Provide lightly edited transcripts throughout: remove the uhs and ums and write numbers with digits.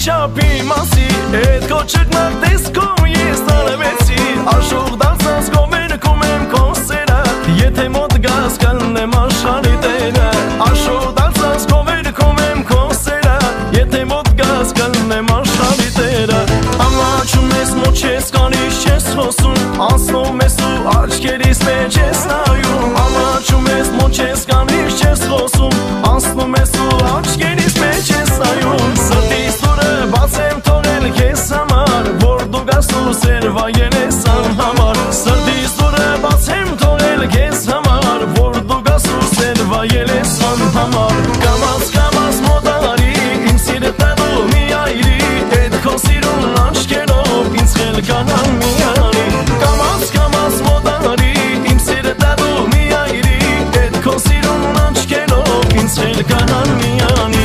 չափի մասի Էդ կոչկնակ տեսքում ես տարվեցի Աշխող դարձած կոմերքում եմ կոնսերը Եթե մոտ գազ կլնեմ աշխարի տերը Աշխող դարձած կոմերքում եմ կոնսերը Եթե մոտ գազ կլնեմ աշխարի տերը Ամաչում ես մոտ չես կանիշ չես խոսում Անցնում ես ու աչքերիս մեջ ես նայում Ամաչում ես մոտ չես կանիշ չես խոսում Անցնում ես ու աչքերիս մեջ ես նայում Սրտիս դուրը բաց եմ թողել քեզ համար Որ դու գաս ու սերվայել ես անհամար Սրտիս դուրը բաց եմ թողել քեզ համար Որ դու գաս ու սերվայել ես անհամար Կամաց կամաց մոտ արի Իմ սիրտը դու մի այրի Էդ քո սիրուն աչքերով ինձ խելքանան միանի Կամաց կամաց մոտ արի Իմ սիրտը դու մի այրի Էդ քո սիրուն աչքերով ինձ խելքանան միանի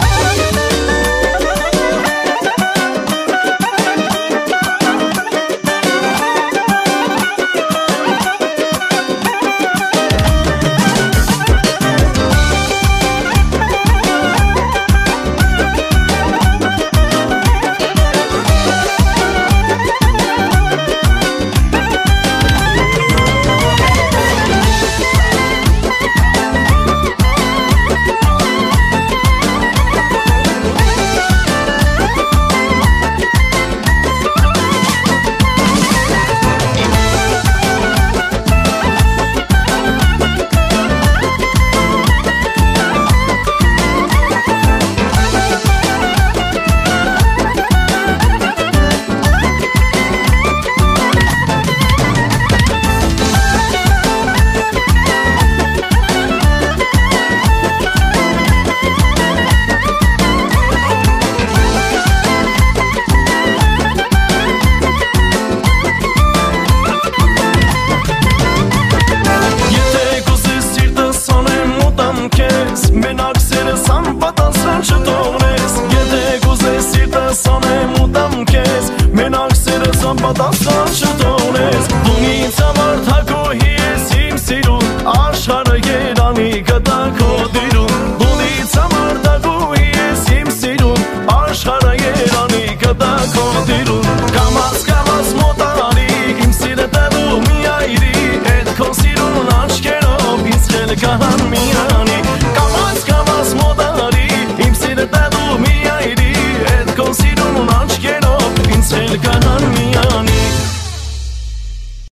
Մենակ սերս անպատասխան չթողնես Եթե կուզես սիրտս անեմ ու տամ քեզ Մենակ սերս անպատասխան չթողնես